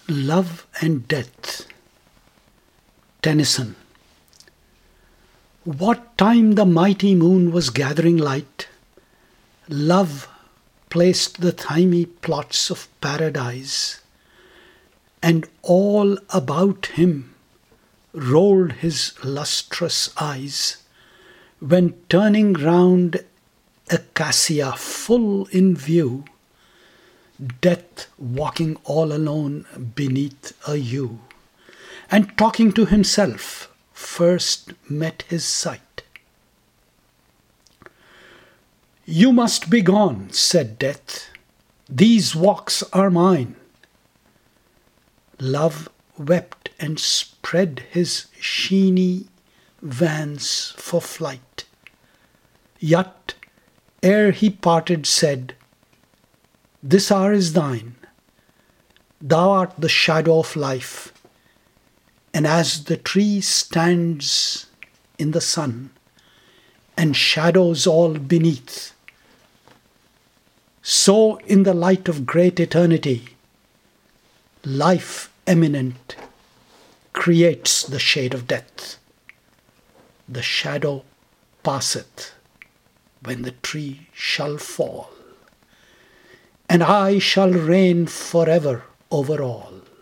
Love and Death. Tennyson. What time the mighty moon was gathering light, Love placed the thymy plots of paradise, and all about him rolled his lustrous eyes, when turning round Acacia full in view, Death walking all alone beneath a yew, and talking to himself first met his sight. "You must be gone," said Death, "these walks are mine." Love wept and spread his sheeny wings for flight, yet ere he parted said, "This hour is thine, thou art the shadow of life, and as the tree stands in the sun, and shadows all beneath, so in the light of great eternity, life eminent creates the shade of death. The shadow passeth when the tree shall fall, and I shall reign forever over all."